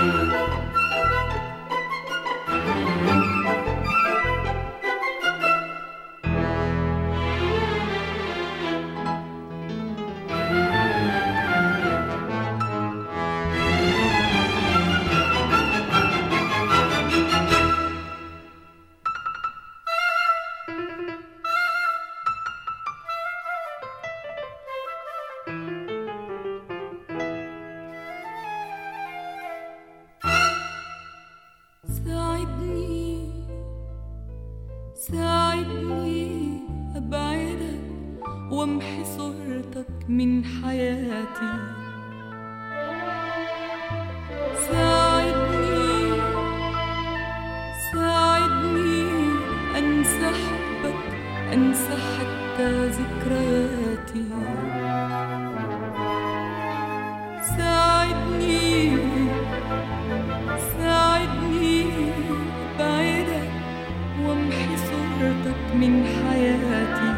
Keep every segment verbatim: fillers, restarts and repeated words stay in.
ساعدني أبعدك وامحي صورتك من حياتي. ساعدني ساعدني أنسى حبك، أنسى حتى ذكرياتي. ساعدني ساعدني أبعدك وامحي صورتك من حياتي.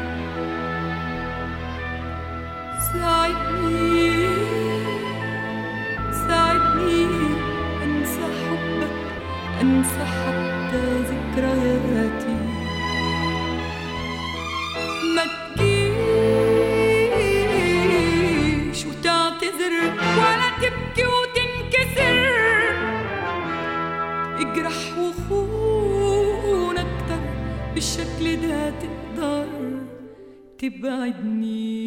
ساعدني ساعدني أنسى حبك، أنسى حتى ذكرياتي. ما تجيش وتعتذر ولا تبكي وتنكسر، اجرح وخون أكتر، بالشكل ده تقدر تبعدني.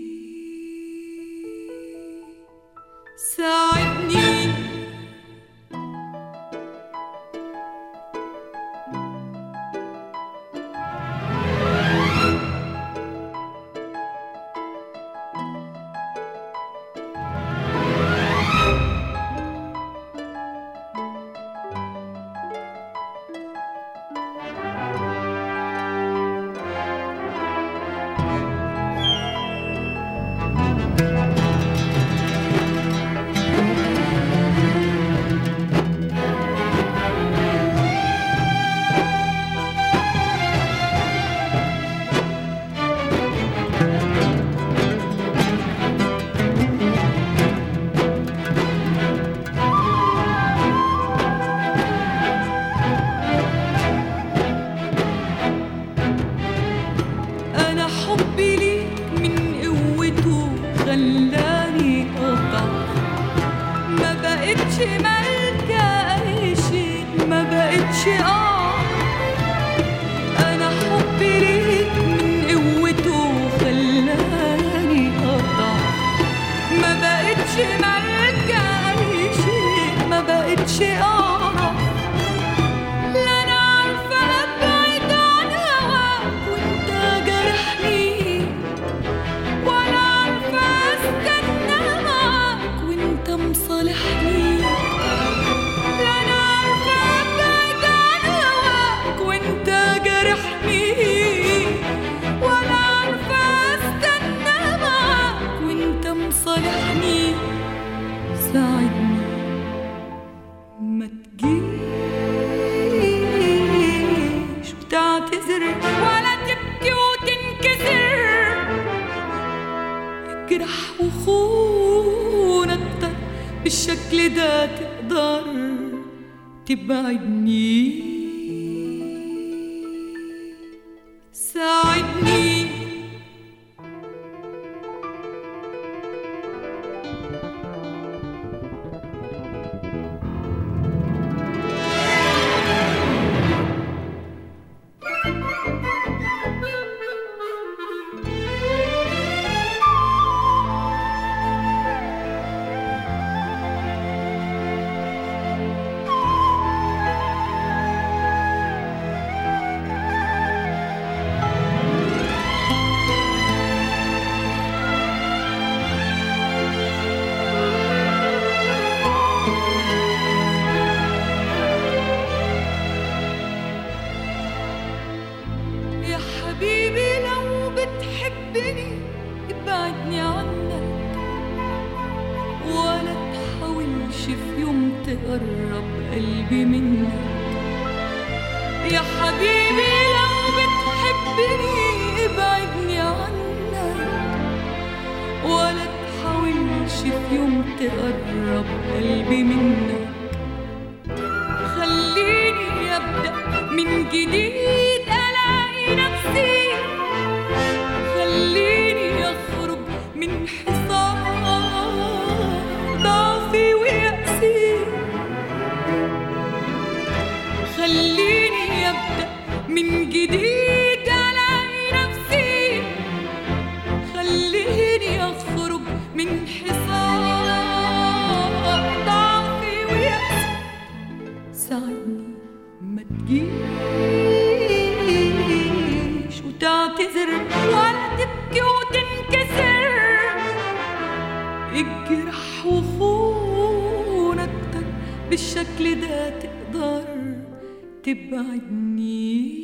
ساعدني بالشكل ده تقدر تبعدني. ساعدني تقرب قلبي منك. يا حبيبي لو بتحبني ابعدني عنك، ولا تحاولش في يوم تقرب قلبي منك. خليني أبدأ من جديد ألاقي نفسي، خليني أخرج من حصار ضعفي ويأسي، خليني أبدأ من جديد ألاقي نفسي، خليني أخرج من حصار ضعفي ويأسي. ساعدني ما تجيش وتعتذر ولا تبكي وتنكسر، الجرح وخون أكتر بالشكل ده تقدر تبعدني.